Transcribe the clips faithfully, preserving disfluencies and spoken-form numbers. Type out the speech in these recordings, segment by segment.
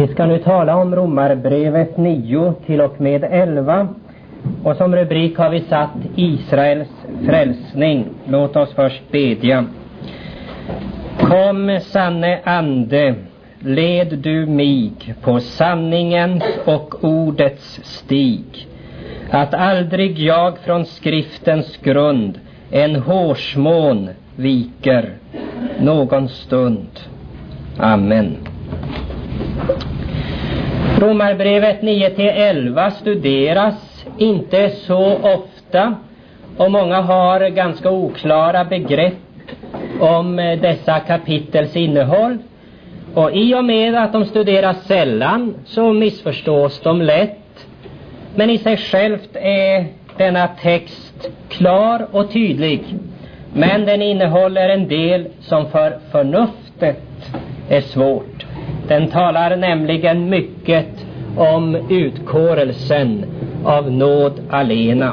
Vi ska nu tala om Romarbrevet nio till och med elva. Och som rubrik har vi satt Israels frälsning. Låt oss först bedja. Kom, sanne ande, led du mig på sanningens och ordets stig, att aldrig jag från skriftens grund en hårsmån viker någon stund. Amen. Romarbrevet nio till elva studeras inte så ofta, och många har ganska oklara begrepp om dessa kapitels innehåll. Och i och med att de studeras sällan så missförstås de lätt. Men i sig självt är denna text klar och tydlig. Men den innehåller en del som för förnuftet är svårt. Den talar nämligen mycket om utkårelsen av nåd alena.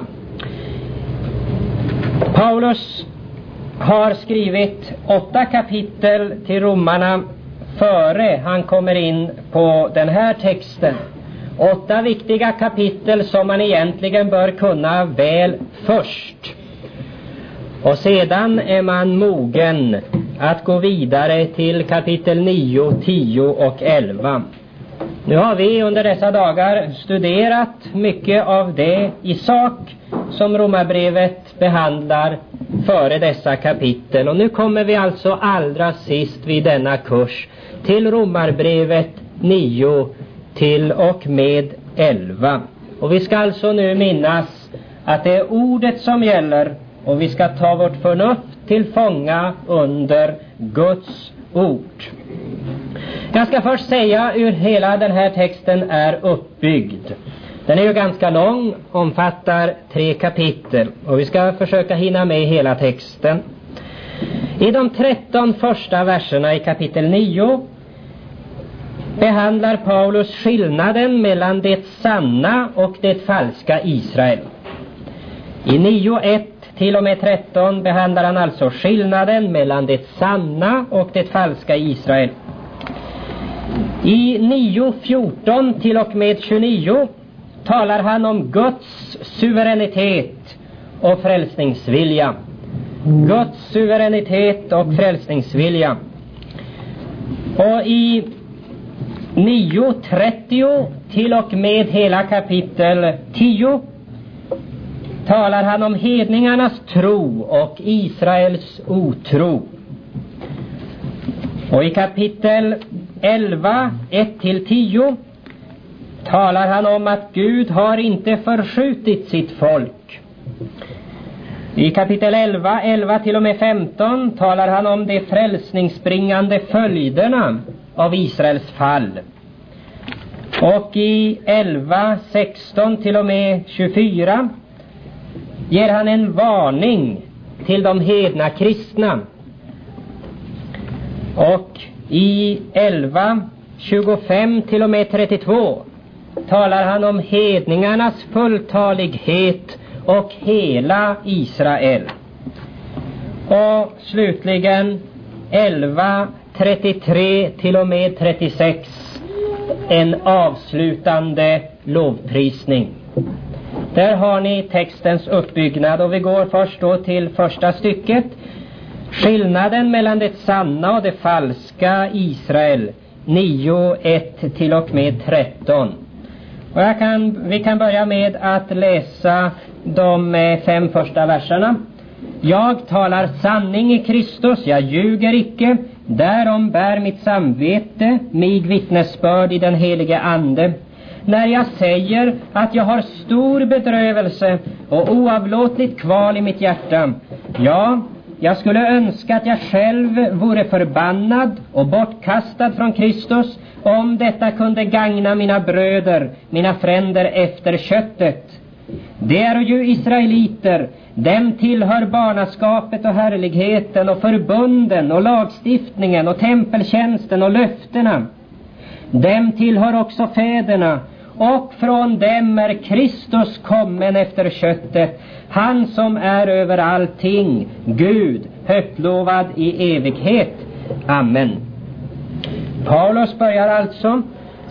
Paulus har skrivit åtta kapitel till romarna före han kommer in på den här texten. Åtta viktiga kapitel som man egentligen bör kunna väl först. Och sedan är man mogen att gå vidare till kapitel nio, tio och elva. Nu har vi under dessa dagar studerat mycket av det i sak som Romarbrevet behandlar före dessa kapitel. Och nu kommer vi alltså allra sist vid denna kurs till Romarbrevet nio till och med elva. Och vi ska alltså nu minnas att det är ordet som gäller, och vi ska ta vårt förnuft till fånga under Guds ord. Jag ska först säga hur hela den här texten är uppbyggd. Den är ju ganska lång, omfattar tre kapitel, och vi ska försöka hinna med hela texten. I de tretton första verserna i kapitel nio behandlar Paulus skillnaden mellan det sanna och det falska Israel. I nio ett till och med tretton behandlar han alltså skillnaden mellan det sanna och det falska Israel. I nio fjorton till och med tjugonio talar han om Guds suveränitet och frälsningsvilja. Guds suveränitet och frälsningsvilja. Och i nio trettio till och med hela kapitel tio talar han om hedningarnas tro och Israels otro. Och i kapitel elva, ett till tio talar han om att Gud har inte förskjutit sitt folk. I kapitel elva, elva till och med femton talar han om de frälsningsbringande följderna av Israels fall. Och i elva, sexton till och med tjugofyra ger han en varning till de hedna kristna. Och i elva, tjugofem till och med trettiotvå talar han om hedningarnas fulltalighet och hela Israel. Och slutligen elva, trettiotre till och med trettiosex en avslutande lovprisning. Där har ni textens uppbyggnad, och vi går först då till första stycket. Skillnaden mellan det sanna och det falska Israel, nio ett till och med tretton. Och jag kan, vi kan börja med att läsa de fem första verserna. Jag talar sanning i Kristus, jag ljuger icke. Därom bär mitt samvete mig vittnesbörd i den helige ande. När jag säger att jag har stor bedrövelse och oavlåtligt kval i mitt hjärta. Ja, jag skulle önska att jag själv vore förbannad och bortkastad från Kristus, om detta kunde gagna mina bröder, mina fränder efter köttet. Det är ju israeliter, dem tillhör barnaskapet och härligheten och förbunden och lagstiftningen och tempeltjänsten och löftena. Dem tillhör också fäderna, och från dem är Kristus kommen efter köttet, han som är över allting, Gud, högtlovad i evighet. Amen. Paulus börjar alltså: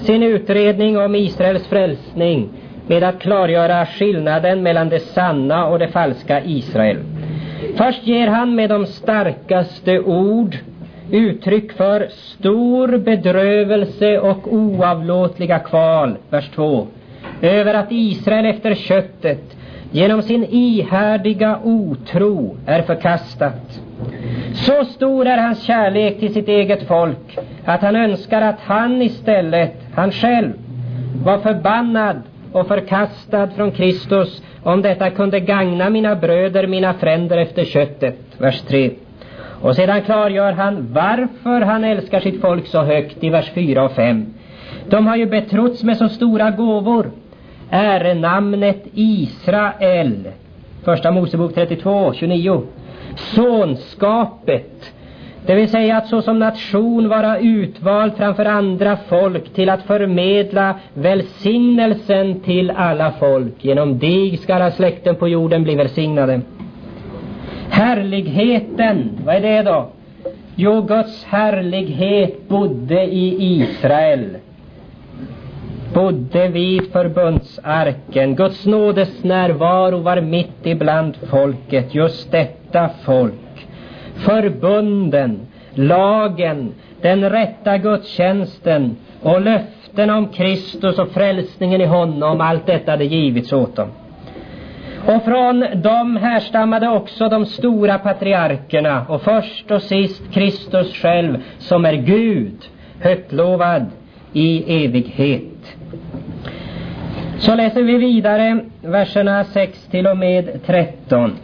sin utredning om Israels frälsning med att klargöra skillnaden mellan det sanna och det falska Israel. Först ger han med de starkaste ord uttryck för stor bedrövelse och oavlåtliga kval, vers två, över att Israel efter köttet genom sin ihärdiga otro är förkastat. Så stor är hans kärlek till sitt eget folk att han önskar att han istället, han själv, var förbannad och förkastad från Kristus, om detta kunde gagna mina bröder, mina fränder efter köttet, vers tre. Och sedan klargör han varför han älskar sitt folk så högt i vers fyra och fem. De har ju betrotts med så stora gåvor. Ärenamnet Israel, första Mosebok trettiotvå, tjugonio. Sonskapet, det vill säga att så som nation vara utvald framför andra folk till att förmedla välsignelsen till alla folk. Genom dig ska alla släkten på jorden bli välsignade. Härligheten, vad är det då? Jo, Guds härlighet bodde i Israel. Bodde vid förbundsarken. Guds nådes närvaro var mitt ibland folket. Just detta folk. Förbunden, lagen, den rätta gudstjänsten och löften om Kristus och frälsningen i honom, allt detta hade givits åt dem. Och från dem härstammade också de stora patriarkerna, och först och sist Kristus själv, som är Gud, högtlovad i evighet. Så läser vi vidare verserna sex till och med tretton.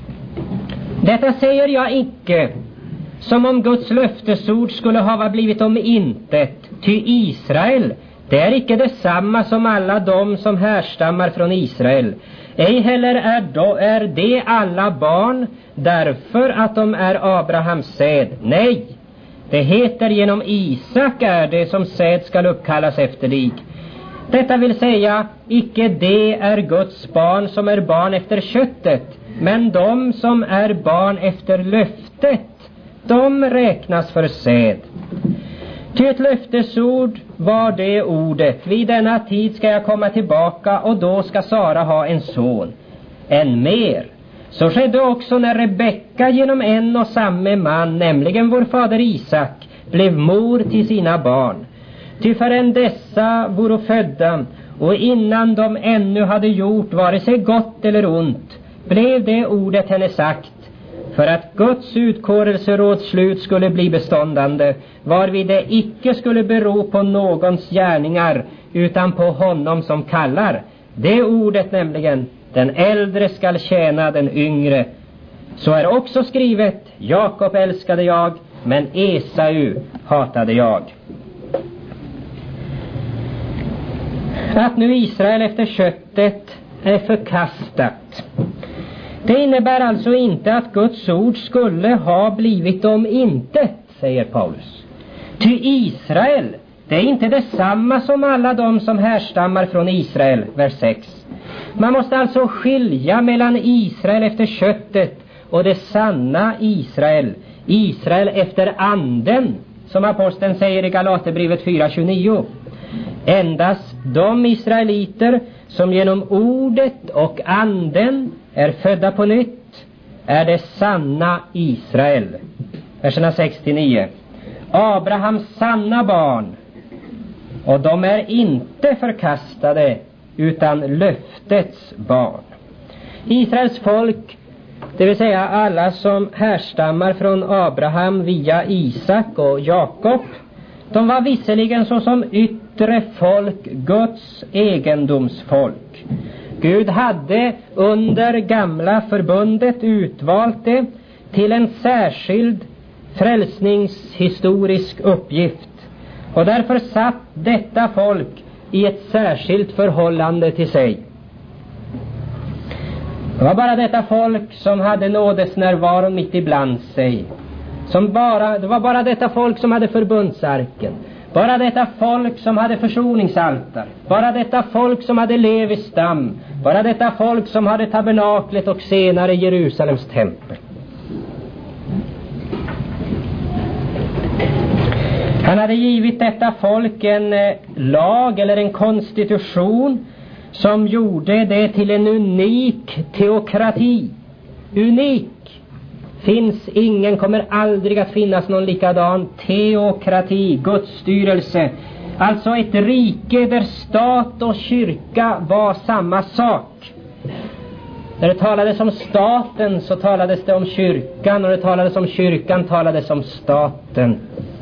Detta säger jag icke som om Guds löftesord skulle ha blivit om intet, ty Israel, det är icke detsamma som alla de som härstammar från Israel. Ej heller är, då, är det alla barn därför att de är Abrahams säd. Nej, det heter genom Isak är det som säd skall uppkallas efter dig. Detta vill säga, icke det är Guds barn som är barn efter köttet, men de som är barn efter löftet, de räknas för säd. Ty ett löftesord var det ordet: vid denna tid ska jag komma tillbaka, och då ska Sara ha en son. Än mer, så skedde också när Rebecka genom en och samme man, nämligen vår fader Isak, blev mor till sina barn. Ty förrän dessa voro födda, och innan de ännu hade gjort vare sig gott eller ont, blev det ordet henne sagt, för att Guds utkårelseråds slut skulle bli beståndande, varvid det icke skulle bero på någons gärningar, utan på honom som kallar. Det ordet nämligen, den äldre skall tjäna den yngre. Så är också skrivet, Jakob älskade jag, men Esau hatade jag. Att nu Israel efter köttet är förkastat, det innebär alltså inte att Guds ord skulle ha blivit om intet, säger Paulus. Ty Israel, det är inte detsamma som alla de som härstammar från Israel, vers sex. Man måste alltså skilja mellan Israel efter köttet och det sanna Israel, Israel efter anden, som aposteln säger i Galaterbrevet fyra tjugonio. Endast de israeliter som genom ordet och anden är födda på nytt är det sanna Israel. Verserna sex till nio. Abrahams sanna barn, och de är inte förkastade utan löftets barn. Israels folk, det vill säga alla som härstammar från Abraham via Isak och Jakob, de var visserligen såsom yttre folk Guds egendomsfolk. Gud hade under gamla förbundet utvalt det till en särskild frälsningshistorisk uppgift, och därför satt detta folk i ett särskilt förhållande till sig. Det var bara detta folk som hade nådesnärvaron mitt ibland sig. Som bara, det var bara detta folk som hade förbundsarken. Bara detta folk som hade försoningsaltar. Bara detta folk som hade Levis stam. Bara detta folk som hade tabernaklet och senare Jerusalems tempel. Han hade givit detta folk en eh, lag eller en konstitution som gjorde det till en unik teokrati. Unik. Finns ingen, kommer aldrig att finnas någon likadan teokrati, gudsstyrelse. Alltså ett rike där stat och kyrka var samma sak. När det talades om staten så talades det om kyrkan, och det talades om kyrkan talades om staten.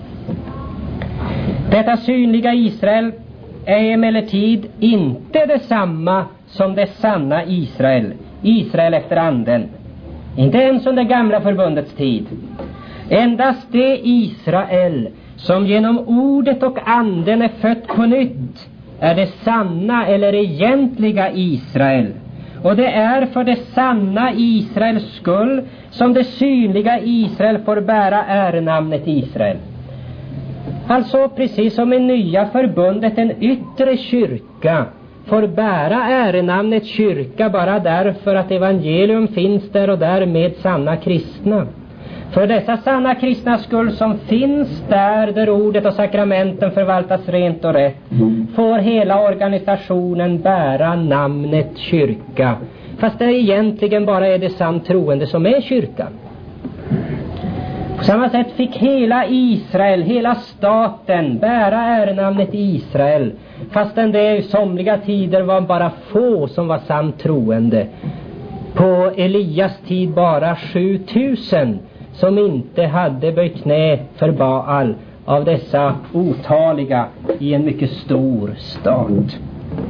Detta synliga Israel är emellertid inte detsamma som det sanna Israel, Israel efter anden. Inte ens under gamla förbundets tid. Endast det Israel som genom ordet och anden är fött på nytt är det sanna eller egentliga Israel. Och det är för det sanna Israels skull som det synliga Israel får bära ärenamnet Israel. Alltså precis som i nya förbundet en yttre kyrka får bära ärenamnet kyrka bara därför att evangelium finns där och därmed sanna kristna. För dessa sanna kristna skull som finns där, där ordet och sakramenten förvaltas rent och rätt, får hela organisationen bära namnet kyrka. Fast det egentligen bara är det sant troende som är kyrkan. På samma sätt fick hela Israel, hela staten bära ärenamnet Israel, fastän det i somliga tider var bara få som var sant troende. På Elias tid bara sjutusen som inte hade böjt knä för Baal av dessa otaliga i en mycket stor stat.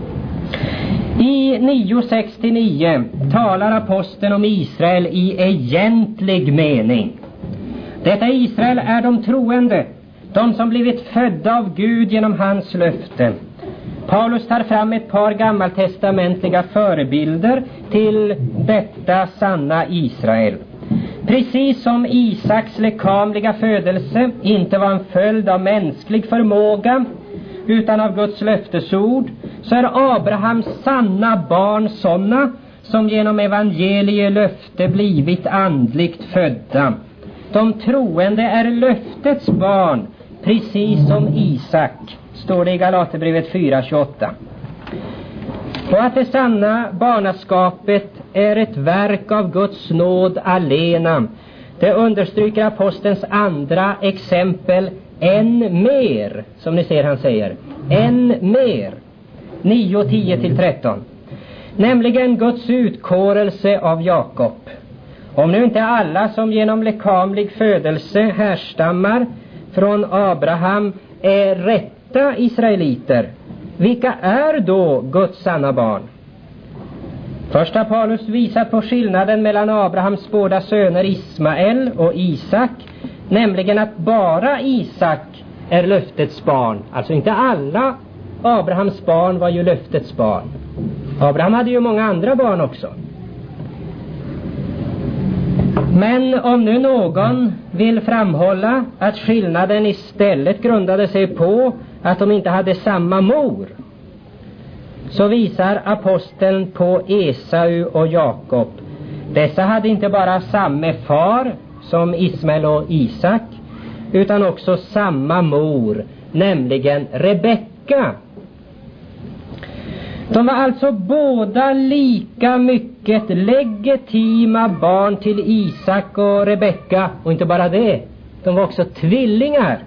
I nio sextionio talar aposteln om Israel i egentlig mening. Detta Israel är de troende, de som blivit födda av Gud genom hans löfte. Paulus tar fram ett par gammaltestamentliga förebilder till detta sanna Israel. Precis som Isaks lekamliga födelse inte var en följd av mänsklig förmåga utan av Guds löftesord, så är Abrahams sanna barn sådana som genom evangelielöfte blivit andligt födda. De troende är löftets barn, precis som Isak, står det i Galaterbrevet fyra tjugoåtta. Och att det sanna barnaskapet är ett verk av Guds nåd alena, det understryker apostelns andra exempel än mer, som ni ser han säger, än mer, nio tio till tretton. Nämligen Guds utkårelse av Jakob. Om nu inte alla som genom lekamlig födelse härstammar från Abraham är rätta israeliter, vilka är då Guds sanna barn? Först har Paulus visat på skillnaden mellan Abrahams båda söner Ismael och Isak, nämligen att bara Isak är löftets barn. Alltså inte alla Abrahams barn var ju löftets barn. Abraham hade ju många andra barn också. Men om nu någon vill framhålla att skillnaden istället grundade sig på att de inte hade samma mor, så visar aposteln på Esau och Jakob. Dessa hade inte bara samma far som Ismael och Isak, utan också samma mor, nämligen Rebekka. De var alltså båda lika mycket legitima barn till Isak och Rebekka, och inte bara det, de var också tvillingar.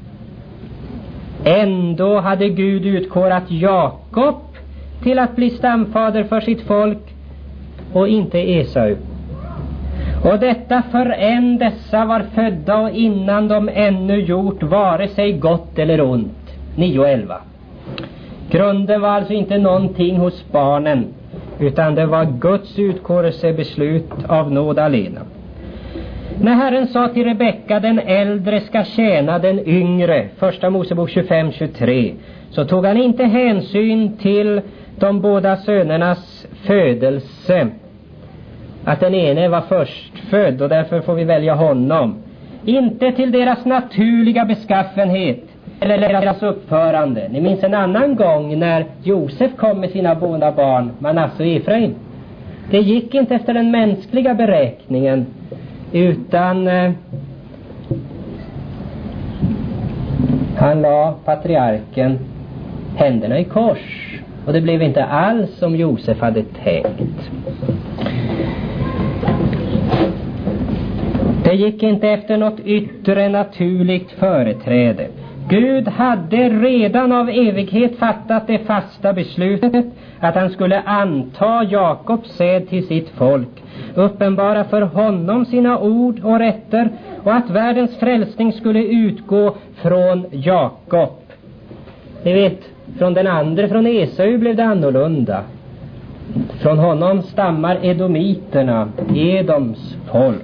Ändå hade Gud utkårat Jakob till att bli stamfader för sitt folk och inte Esau. Och detta förrän dessa var födda och innan de ännu gjort vare sig gott eller ont. nio elva. Grunden var alltså inte någonting hos barnen, utan det var Guds utkårelsebeslut av nåd alena. När Herren sa till Rebekka, den äldre ska tjäna den yngre, första Mosebok tjugofem tjugotre, så tog han inte hänsyn till de båda sönernas födelse, att den ene var först född och därför får vi välja honom, inte till deras naturliga beskaffenhet eller deras uppförande. Ni minns en annan gång när Josef kom med sina båda barn, Manasse och Efraim. Det gick inte efter den mänskliga beräkningen, utan eh, Han la patriarken händerna i kors, och det blev inte alls som Josef hade tänkt. Det gick inte efter något yttre naturligt företräde. Gud hade redan av evighet fattat det fasta beslutet att han skulle anta Jakobs säd till sitt folk, uppenbara för honom sina ord och rätter, och att världens frälsning skulle utgå från Jakob. Ni vet, från den andra, från Esau, blev det annorlunda. Från honom stammar edomiterna, Edoms folk.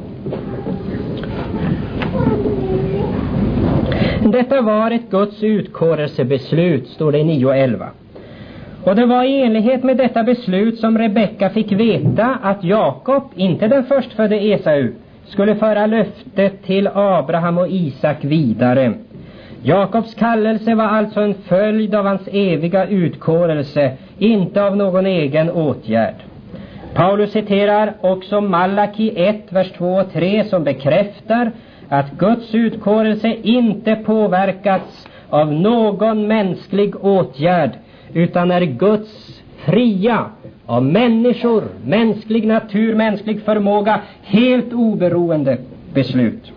Detta var ett Guds utkårelsebeslut, står det i nio elva. Och det var i enlighet med detta beslut som Rebecka fick veta att Jakob, inte den förstfödde Esau, skulle föra löftet till Abraham och Isak vidare. Jakobs kallelse var alltså en följd av hans eviga utkårelse, inte av någon egen åtgärd. Paulus citerar också Malaki ett, vers två och tre, som bekräftar att Guds utkårelse inte påverkats av någon mänsklig åtgärd, utan är Guds fria, av människor, mänsklig natur, mänsklig förmåga, helt oberoende beslut.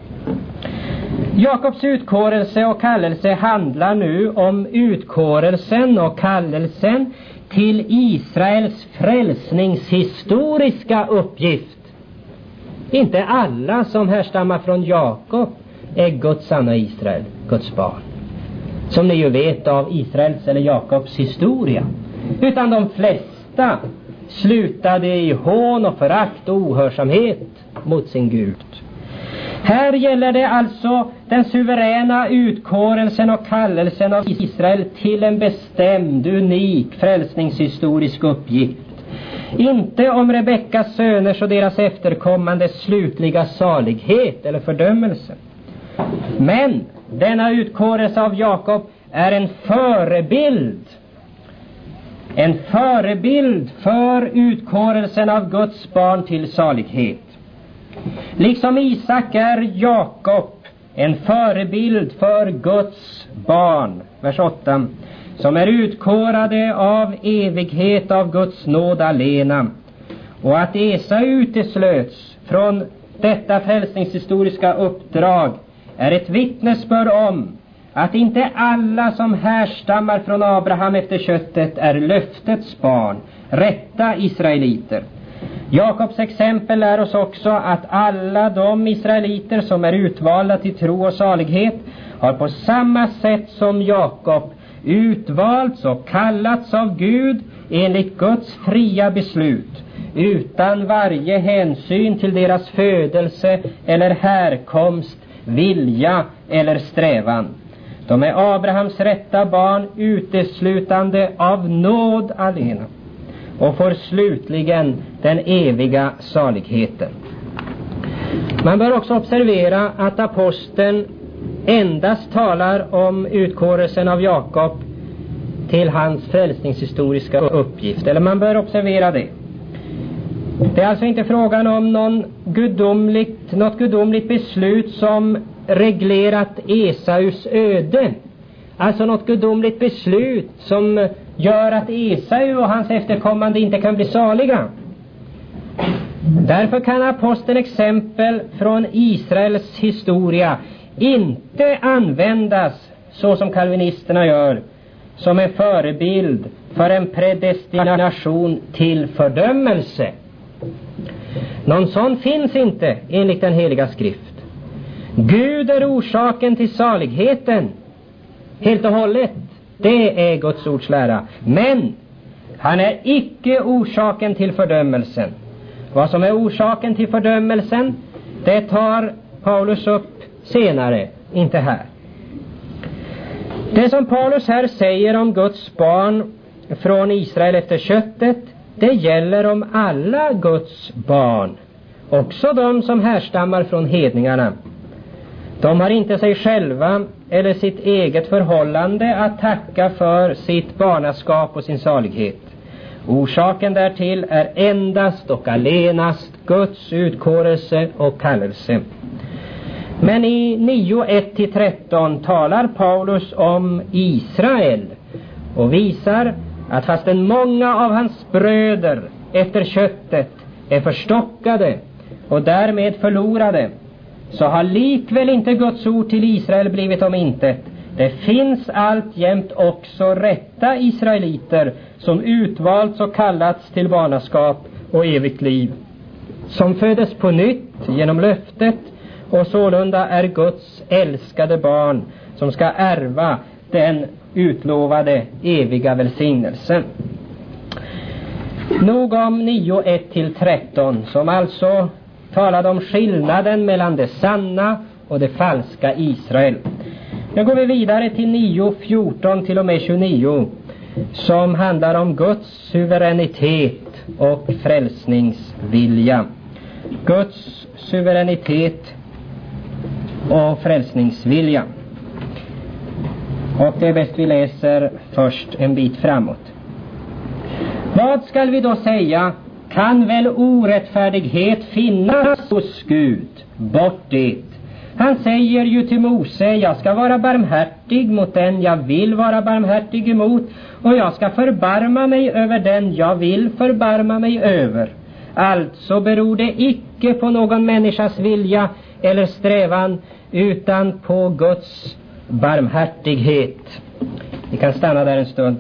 Jakobs utkårelse och kallelse handlar nu om utkårelsen och kallelsen till Israels frälsningshistoriska uppgift. Inte alla som härstammar från Jakob är Guds sanna Israel, Guds barn, som ni ju vet av Israels eller Jakobs historia, utan de flesta slutade i hån och förakt och ohörsamhet mot sin Gud. Här gäller det alltså den suveräna utkårelsen och kallelsen av Israel till en bestämd, unik frälsningshistorisk uppgift. Inte om Rebeckas söners och deras efterkommandes slutliga salighet eller fördömelse. Men denna utkårelse av Jakob är en förebild. En förebild för utkårelsen av Guds barn till salighet. Liksom Isak är Jakob en förebild för Guds barn, vers åtta, som är utkårade av evighet av Guds nåd alena. Och att Esau uteslöts från detta frälsningshistoriska uppdrag är ett vittnesbörd om att inte alla som härstammar från Abraham efter köttet är löftets barn, rätta israeliter. Jakobs exempel lär oss också att alla de israeliter som är utvalda till tro och salighet har på samma sätt som Jakob utvalts och kallats av Gud enligt Guds fria beslut, utan varje hänsyn till deras födelse eller härkomst, vilja eller strävan. De är Abrahams rätta barn uteslutande av nåd alena och får slutligen den eviga saligheten. Man bör också observera att aposteln endast talar om utkårelsen av Jakob till hans frälsningshistoriska uppgift. Eller man bör observera det. Det är alltså inte frågan om någon gudomligt, något gudomligt beslut som reglerat Esaus öde. Alltså något gudomligt beslut som gör att Esau och hans efterkommande inte kan bli saliga. Därför kan aposteln exempel från Israels historia inte användas så som kalvinisterna gör, som en förebild för en predestination till fördömelse. Någon sån finns inte enligt den heliga skrift. Gud är orsaken till saligheten helt och hållet. Det är Guds ords lära. Men han är icke orsaken till fördömelsen. Vad som är orsaken till fördömelsen, det tar Paulus upp senare, inte här. Det som Paulus här säger om Guds barn från Israel efter köttet, det gäller om alla Guds barn, också de som härstammar från hedningarna. De har inte sig själva eller sitt eget förhållande att tacka för sitt barnaskap och sin salighet. Orsaken därtill är endast och allenast Guds utkårelse och kallelse. Men i nio ett till tretton talar Paulus om Israel och visar att fastän många av hans bröder efter köttet är förstockade och därmed förlorade, så har likväl inte Guds ord till Israel blivit om intet. Det finns alltjämt också rätta israeliter som utvalts och kallats till barnaskap och evigt liv, som födes på nytt genom löftet och sålunda är Guds älskade barn som ska ärva den utlovade eviga välsignelsen. Nog om nio ett till tretton, som alltså talade om skillnaden mellan det sanna och det falska Israel. Nu går vi vidare till nio fjorton till och med tjugonio, som handlar om Guds suveränitet och frälsningsvilja. Guds suveränitet och frälsningsvilja. Och det är bäst vi läser först en bit framåt. Vad skall vi då säga? Kan väl orättfärdighet finnas hos Gud? Bort det. Han säger ju till Mose: jag ska vara barmhärtig mot den jag vill vara barmhärtig emot, och jag ska förbarma mig över den jag vill förbarma mig över. Alltså beror det icke på någon människas vilja eller strävan, utan på Guds barmhärtighet. Vi kan stanna där en stund.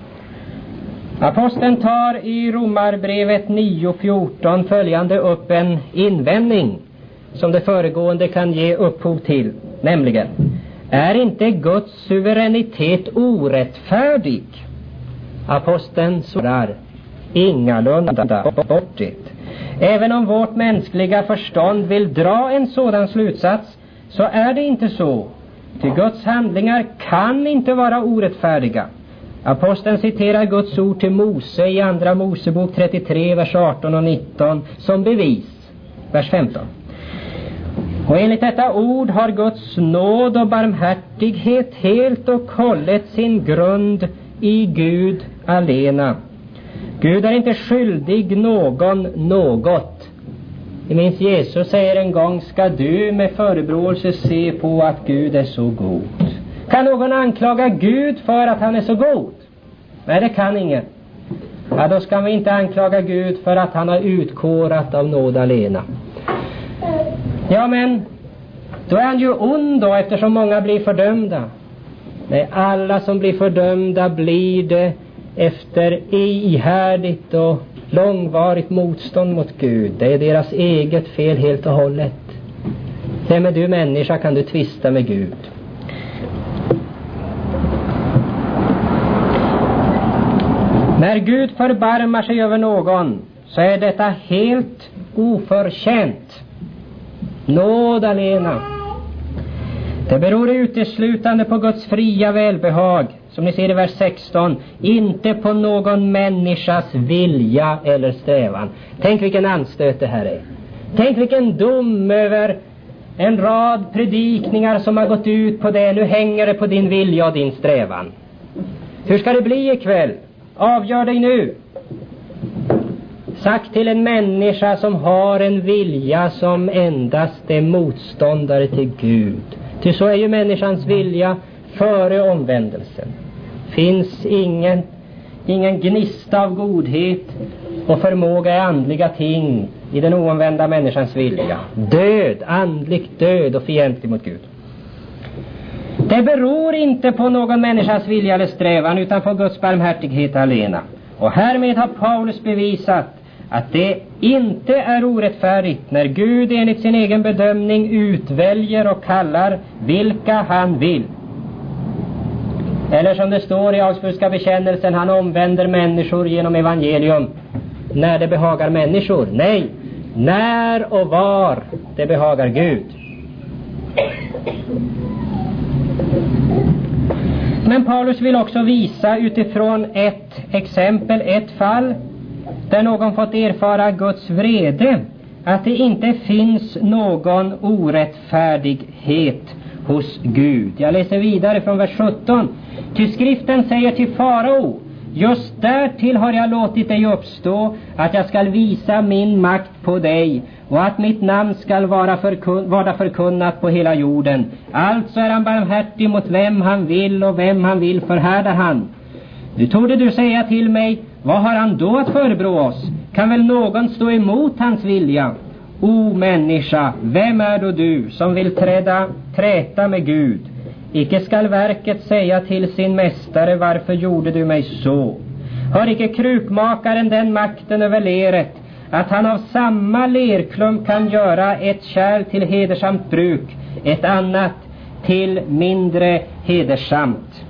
Aposteln tar i Romarbrevet nio fjorton följande upp en invändning som det föregående kan ge upphov till, nämligen: är inte Guds suveränitet orättfärdig? Aposteln svarar: ingalunda, bort det. Även om vårt mänskliga förstånd vill dra en sådan slutsats, så är det inte så. Ty Guds handlingar kan inte vara orättfärdiga. Aposteln citerar Guds ord till Mose i andra Mosebok trettiotre, vers arton och nitton som bevis. Vers femton. Och enligt detta ord har Guds nåd och barmhärtighet helt och hållet sin grund i Gud alena. Gud är inte skyldig någon något. Jag minns Jesus säger en gång: ska du med förebråelse se på att Gud är så god? Kan någon anklaga Gud för att han är så god? Nej, det kan ingen. Ja, då ska vi inte anklaga Gud för att han har utkårat av nåd alena. Ja, men då är han ju ond då, eftersom många blir fördömda. Nej, alla som blir fördömda blir det efter ihärdigt och långvarigt motstånd mot Gud. Det är deras eget fel helt och hållet. Vem är du människa, kan du tvista med Gud? När Gud förbarmar sig över någon, så är detta helt oförtjänt. Nåd alena. Det beror uteslutande på Guds fria välbehag, som ni ser i vers sexton, inte på någon människas vilja eller strävan. Tänk vilken anstöt det här är. Tänk vilken dom över en rad predikningar som har gått ut på det. Nu hänger det på din vilja och din strävan. Hur ska det bli ikväll? Avgör dig nu. Sagt till en människa som har en vilja som endast är motståndare till Gud. Ty så är ju människans vilja före omvändelsen. Finns ingen, ingen gnista av godhet och förmåga i andliga ting i den oomvända människans vilja. Död, andligt död och fientlig mot Gud. Det beror inte på någon människas vilja eller strävan, utan på Guds barmhärtighet alena. Och härmed har Paulus bevisat att det inte är orättfärdigt när Gud enligt sin egen bedömning utväljer och kallar vilka han vill. Eller som det står i Augsburgska bekännelsen, han omvänder människor genom evangelium när det behagar människor. Nej, när och var det behagar Gud. Men Paulus vill också visa utifrån ett exempel, ett fall där någon fått erfara Guds vrede, att det inte finns någon orättfärdighet hos Gud. Jag läser vidare från vers sjutton. Ty skriften säger till farao: just därtill har jag låtit dig uppstå, att jag skall visa min makt på dig och att mitt namn skall vara, förkun- vara förkunnat på hela jorden. Alltså är han barmhärtig mot vem han vill, och vem han vill förhärdar han. Nu torde du säga till mig, vad har han då att förebrå oss? Kan väl någon stå emot hans vilja? O människa, vem är då du som vill träda, träta med Gud? Icke skall verket säga till sin mästare, varför gjorde du mig så? Har icke krukmakaren den makten över leret, att han av samma lerklump kan göra ett kärl till hedersamt bruk, ett annat till mindre hedersamt?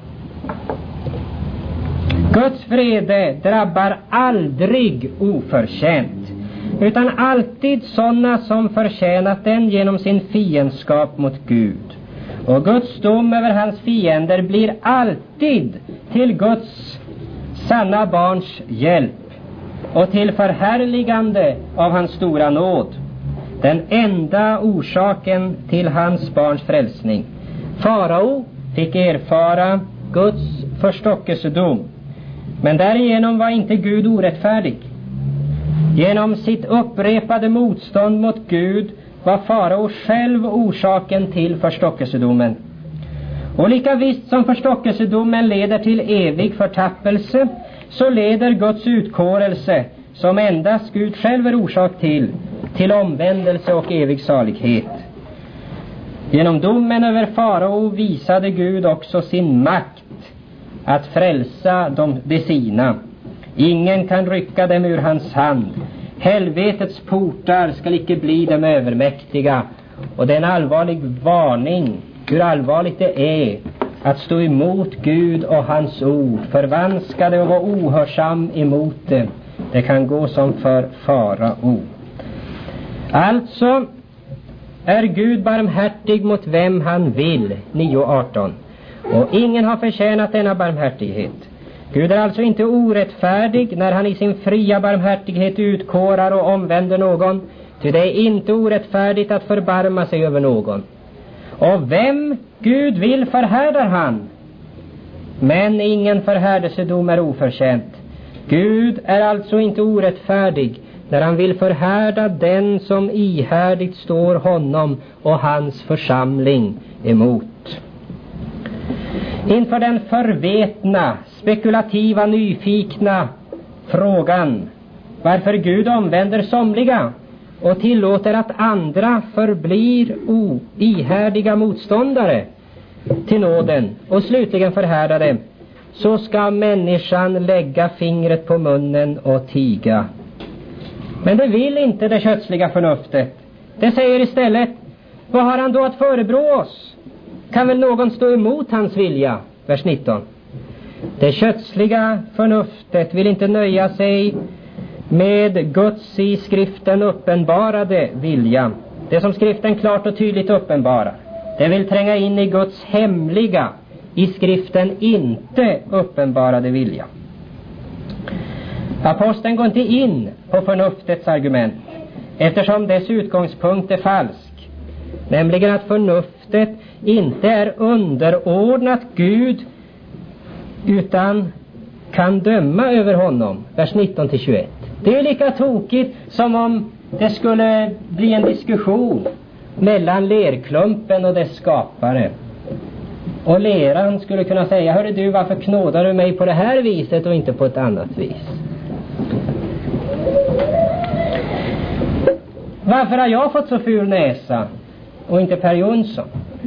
Guds vrede drabbar aldrig oförtjänt, utan alltid sådana som förtjänat den genom sin fiendskap mot Gud. Och Guds dom över hans fiender blir alltid till Guds sanna barns hjälp och till förhärligande av hans stora nåd, den enda orsaken till hans barns frälsning. Farao fick erfara Guds förstockelsedom, men därigenom var inte Gud orättfärdig. Genom sitt upprepade motstånd mot Gud var farao själv orsaken till förstockelsedomen. Och lika visst som förstockelsedomen leder till evig förtappelse, så leder Guds utkårelse, som endast Gud själv är orsak till, till omvändelse och evig salighet. Genom domen över farao visade Gud också sin makt att frälsa de, de sina. Ingen kan rycka dem ur hans hand. Helvetets portar skall icke bli dem övermäktiga. Och det är en allvarlig varning hur allvarligt det är att stå emot Gud och hans ord, förvanskade och vara ohörsam emot det. Det kan gå som för farao. Alltså är Gud barmhärtig mot vem han vill, nio arton. Och ingen har förtjänat denna barmhärtighet. Gud är alltså inte orättfärdig när han i sin fria barmhärtighet utkårar och omvänder någon, ty det är inte orättfärdigt att förbarma sig över någon. Och vem Gud vill förhärdar han, men ingen förhärdelsedom är oförtjänt. Gud är alltså inte orättfärdig när han vill förhärda den som ihärdigt står honom och hans församling emot. Inför den förvetna, spekulativa, nyfikna frågan varför Gud omvänder somliga och tillåter att andra förblir ihärdiga motståndare till nåden och slutligen förhärdade, så ska människan lägga fingret på munnen och tiga. Men det vill inte det kötsliga förnuftet. Det säger istället, vad har han då att förebrå oss? Kan väl någon stå emot hans vilja? Vers nitton. Det kötsliga förnuftet vill inte nöja sig med Guds i skriften uppenbarade vilja. Det som skriften klart och tydligt uppenbarar. Det vill tränga in i Guds hemliga, i skriften inte uppenbarade vilja. Aposteln går inte in på förnuftets argument, eftersom dess utgångspunkt är falsk. Nämligen att förnuftet inte är underordnat Gud, utan kan döma över honom. Vers nitton till tjugoett. Det är lika tokigt som om det skulle bli en diskussion mellan lerklumpen och dess skapare. Och leran skulle kunna säga, hörru du, varför knådar du mig på det här viset och inte på ett annat vis? Varför har jag fått så ful näsa och inte Per Jonsson?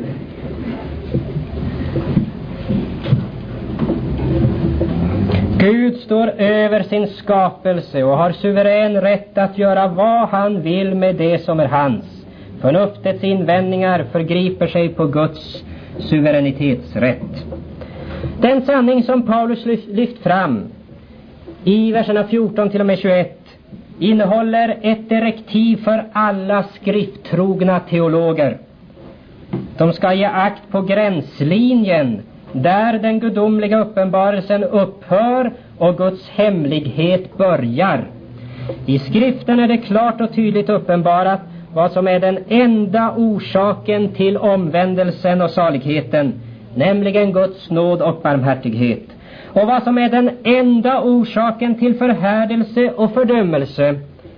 Gud står över sin skapelse och har suverän rätt att göra vad han vill med det som är hans. Förnuftets invändningar förgriper sig på Guds suveränitetsrätt. Den sanning som Paulus lyft fram i verserna fjorton till och med tjugoett innehåller ett direktiv för alla skrifttrogna teologer. De ska ge akt på gränslinjen där den gudomliga uppenbarelsen upphör och Guds hemlighet börjar. I skriften är det klart och tydligt uppenbarat vad som är den enda orsaken till omvändelsen och saligheten, nämligen Guds nåd och barmhärtighet. Och vad som är den enda orsaken till förhärdelse och fördömelse,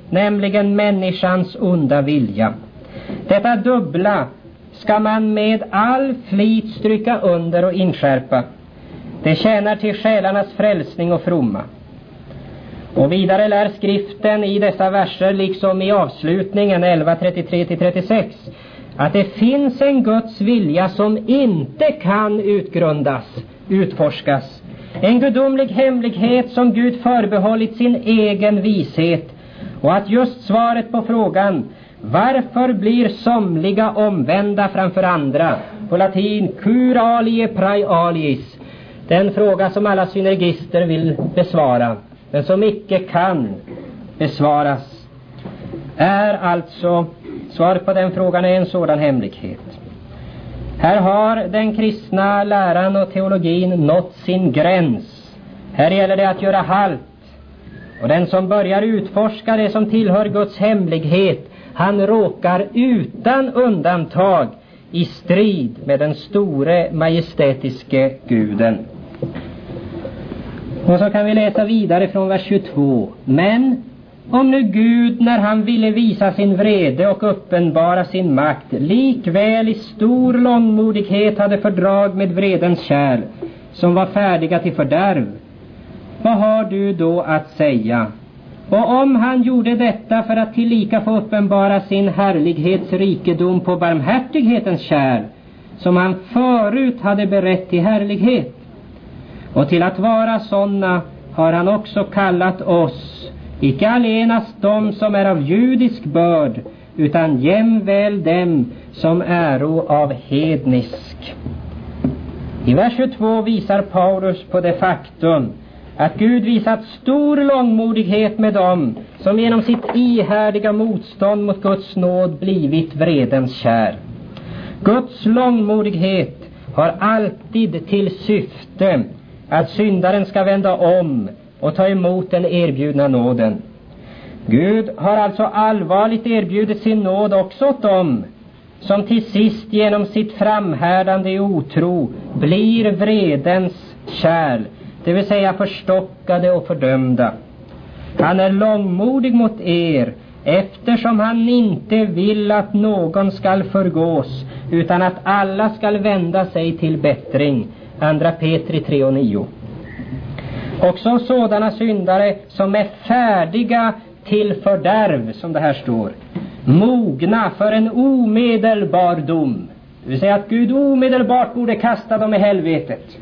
nämligen människans onda vilja. Detta dubbla ska man med all flit stryka under och inskärpa. Det tjänar till själarnas frälsning och fromma. Och vidare lär skriften i dessa verser, liksom i avslutningen elva trettiotre till trettiosex, att det finns en Guds vilja som inte kan utgrundas, utforskas. En gudomlig hemlighet som Gud förbehållit sin egen vishet. Och att just svaret på frågan varför blir somliga omvända framför andra, på latin cur alie prae aliis, den fråga som alla synergister vill besvara, men som icke kan besvaras, är alltså svaret på den frågan är en sådan hemlighet. Här har den kristna läran och teologin nått sin gräns. Här gäller det att göra halt. Och den som börjar utforska det som tillhör Guds hemlighet, han råkar utan undantag i strid med den store majestätiske guden. Och så kan vi läsa vidare från vers tjugotvå. Men om nu Gud, när han ville visa sin vrede och uppenbara sin makt, likväl i stor långmodighet hade fördrag med vredens kärl, som var färdiga till fördärv, vad har du då att säga? Och om han gjorde detta för att tillika få uppenbara sin härlighets rikedom på barmhärtighetens kärl, som han förut hade berett till härlighet, och till att vara sådana har han också kallat oss, icke allenast de som är av judisk börd, utan jämväl dem som äro av hednisk. I vers tjugotvå visar Paulus på det faktum att Gud visat stor långmodighet med dem som genom sitt ihärdiga motstånd mot Guds nåd blivit vredens kär. Guds långmodighet har alltid till syfte att syndaren ska vända om och ta emot den erbjudna nåden. Gud har alltså allvarligt erbjudit sin nåd också åt dem som till sist genom sitt framhärdande i otro blir vredens kärl, det vill säga förstockade och fördömda. Han är långmodig mot er, eftersom han inte vill att någon skall förgås, utan att alla skall vända sig till bättring. Andra Petri tre och nio. Också sådana syndare som är färdiga till fördärv, som det här står, mogna för en omedelbar dom. Det vill säga att Gud omedelbart borde kasta dem i helvetet.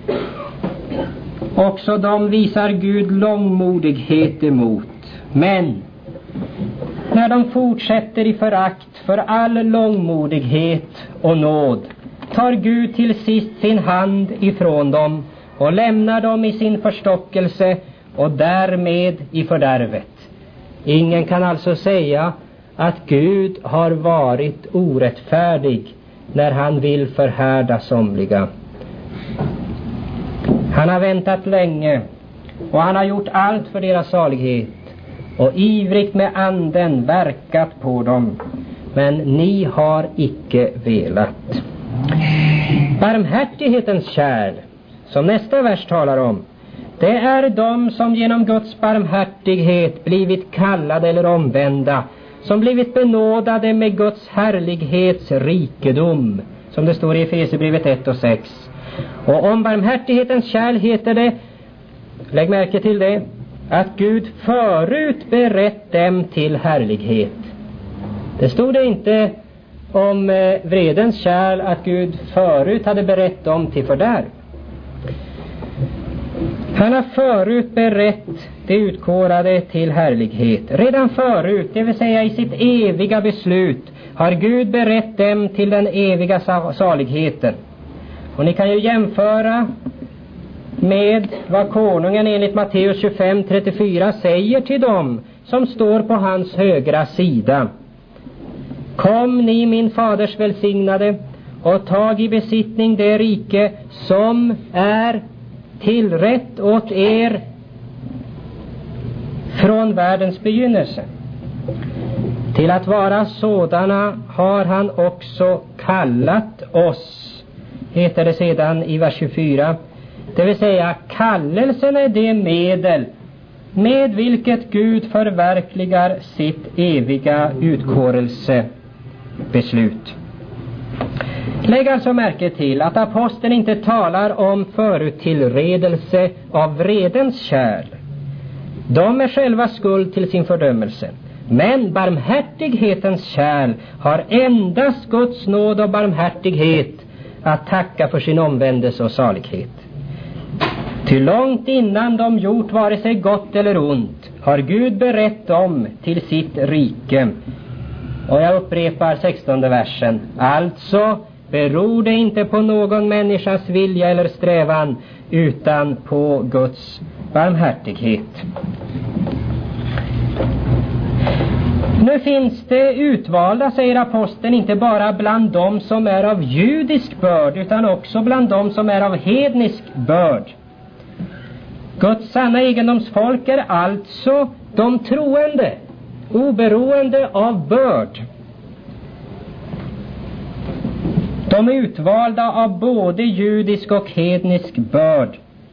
Också de visar Gud långmodighet emot. Men när de fortsätter i förakt för all långmodighet och nåd, tar Gud till sist sin hand ifrån dem och lämnar dem i sin förstockelse och därmed i fördärvet. Ingen kan alltså säga att Gud har varit orättfärdig när han vill förhärda somliga. Han har väntat länge och han har gjort allt för deras salighet och ivrigt med anden verkat på dem, men ni har icke velat. Barmhärtighetens kärl, som nästa vers talar om, det är de som genom Guds barmhärtighet blivit kallade eller omvända, som blivit benådade med Guds härlighets rikedom, som det står i Efesierbrevet ett och sex. Och om barmhärtighetens kärl heter det, lägg märke till det, att Gud förut berett dem till härlighet. Det stod det inte om eh, vredens kärl att Gud förut hade berett dem till fördärv. Han har förut berett det utkårade till härlighet. Redan förut, det vill säga i sitt eviga beslut, har Gud berett dem till den eviga saligheten. Och ni kan ju jämföra med vad konungen enligt Matteus tjugofem trettiofyra säger till dem som står på hans högra sida. Kom ni, min faders välsignade, och tag i besittning det rike som är tillrätt åt er från världens begynnelse. Till att vara sådana har han också kallat oss, heter det sedan i vers tjugofyra. Det vill säga, kallelsen är det medel med vilket Gud förverkligar sitt eviga utkårelsebeslut. Lägg alltså märke till att aposteln inte talar om föruttillredelse av vredens kärl. De är själva skuld till sin fördömelse. Men barmhärtighetens kärl har endast Guds nåd och barmhärtighet att tacka för sin omvändelse och salighet. Till långt innan de gjort vare sig gott eller ont har Gud berett dem till sitt rike. Och jag upprepar sextonde versen. Alltså beror det inte på någon människas vilja eller strävan utan på Guds barmhärtighet. Nu finns det utvalda, säger aposteln, inte bara bland dem som är av judisk börd utan också bland dem som är av hednisk börd. Guds sanna egendomsfolk är alltså de troende, oberoende av börd. De är utvalda av både judisk och hednisk börd.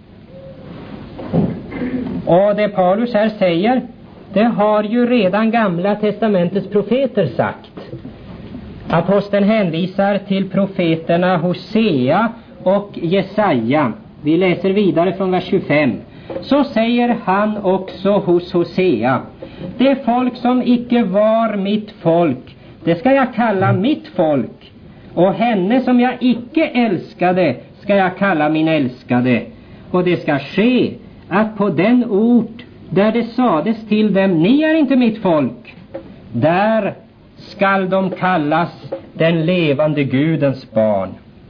Och det Paulus här säger, det har ju redan Gamla testamentets profeter sagt. Aposteln hänvisar till profeterna Hosea och Jesaja. Vi läser vidare från vers tjugofem. Så säger han också hos Hosea: det folk som icke var mitt folk, det ska jag kalla mitt folk. Och henne som jag icke älskade ska jag kalla min älskade. Och det ska ske att på den ort där det sades till dem, ni är inte mitt folk, där skall de kallas den levande Gudens barn.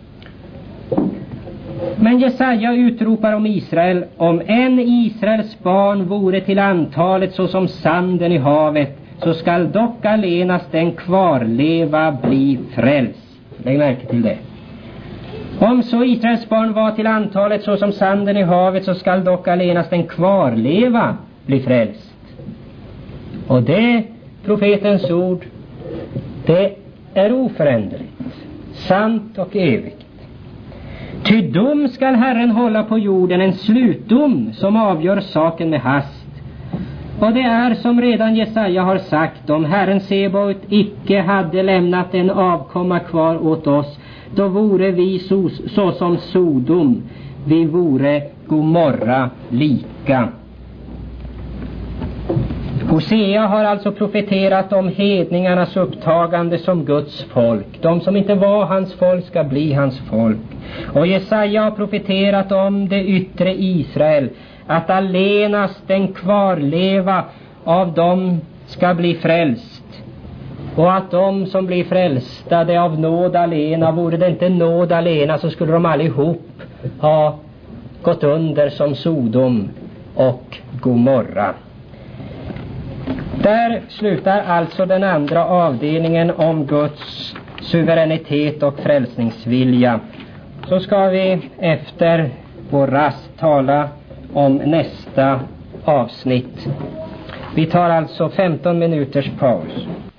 Men Jesaja utropar om Israel: om en Israels barn vore till antalet såsom sanden i havet, så skall dock allenast den kvarleva bli frälst. Lägg märke till det. Om så Israels barn var till antalet såsom sanden i havet, så skall dock allenast den kvarleva bli frälst. Och det, profetens ord, det är oföränderligt, sant och evigt. Ty dom skall Herren hålla på jorden, en slutdom som avgör saken med hast. Och det är som redan Jesaja har sagt: om Herren Sebaot icke hade lämnat en avkomma kvar åt oss, då vore vi så, så som Sodom, vi vore Gomorra lika. Hosea har alltså profeterat om hedningarnas upptagande som Guds folk. De som inte var hans folk ska bli hans folk. Och Jesaja har profeterat om det yttre Israel, att allenast den kvarleva av dem ska bli frälst. Och att de som blir frälstade av nåd alena, vore det inte nåd alena, så skulle de allihop ha gått under som Sodom och Gomorra. Där slutar alltså den andra avdelningen om Guds suveränitet och frälsningsvilja. Så ska vi efter vår rast tala om nästa avsnitt. Vi tar alltså femton minuters paus.